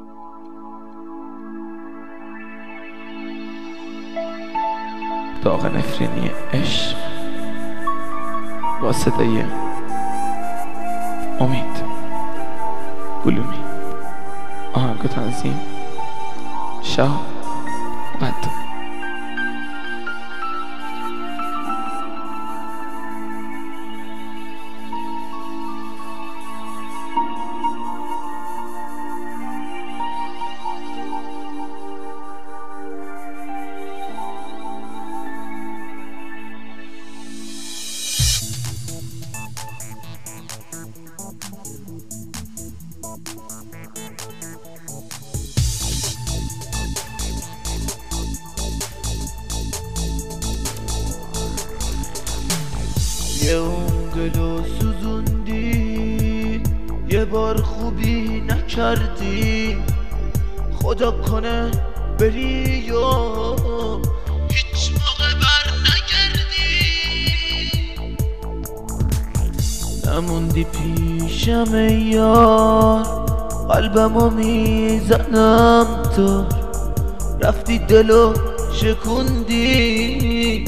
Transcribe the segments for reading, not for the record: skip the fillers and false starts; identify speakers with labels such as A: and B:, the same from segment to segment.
A: داغ نفرینی عشق با صدای امید گلومی. آهنگ و تنظیم شاه بد.
B: یه اونگلو سوزوندی، یه بار خوبی نکردی، خدا کنه بری یا هیچ موقع بر نگردی. نموندی پیشم ای یار، قلبمو میزنم تو رفتی دلو شکوندی.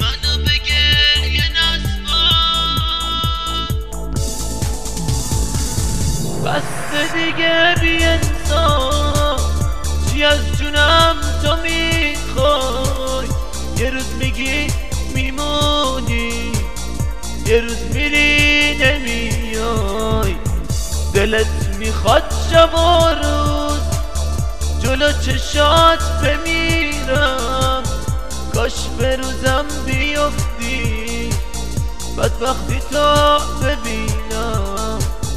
B: بس دیگه بی انسان، چی از جونم تو میخوای؟ یه روز میگی میمونی، یه روز میری نمیای. دلت میخواد شب و روز جلو چشات بمیرم، کاش به روزم بیفتی بدبختی تو ببینم.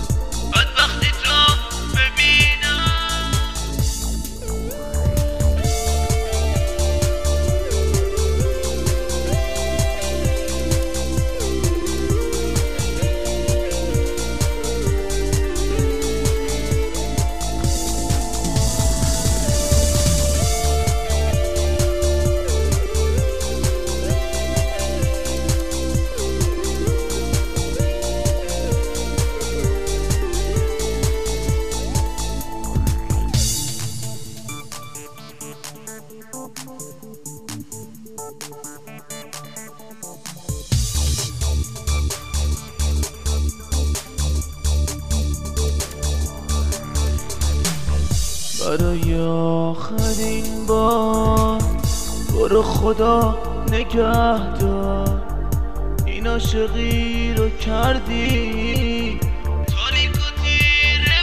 B: برای آخرین بار برو خدا نگه دار، این عاشقی رو کردی تاریک و تیره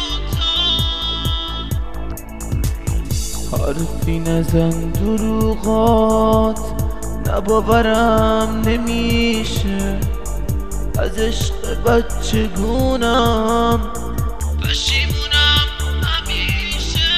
B: با تو. حرفی نزن دروغات، نباورم نمیشه از عشق بچگونم پشیمونم همیشه.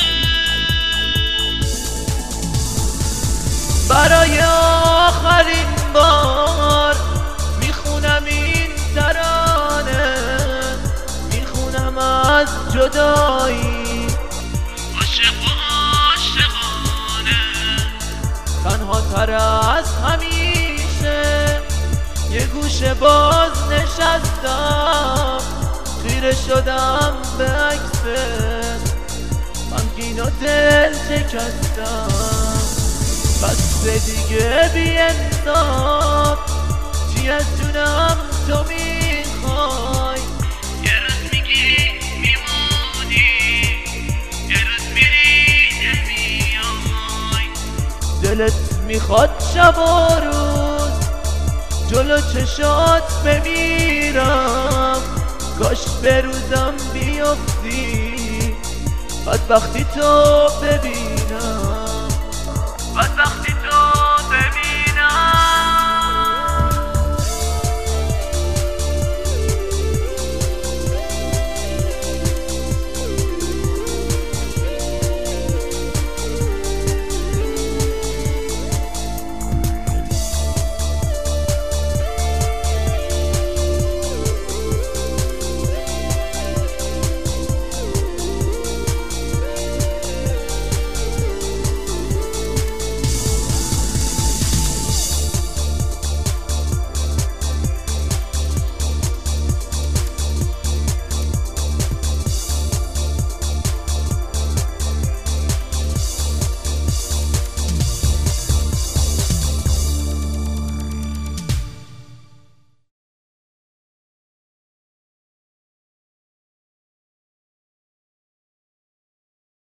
B: برای آخرین بار میخونم این ترانه، میخونم از جدایی عاشق و عاشقانه. تنها تر از همیشه یه گوشه باز نشستم، خیره شدم به عکست غمگین و دل شکستم. بس دیگه بی انصاف، چی از جونم تو میخوای؟ یه روز میگی میمونی، یه روز میری نمیای. دلت میخواد شب و روز جلو چشات بمیرم، کاش به روزم بیفتی بدبختی تو ببینم. بدبختی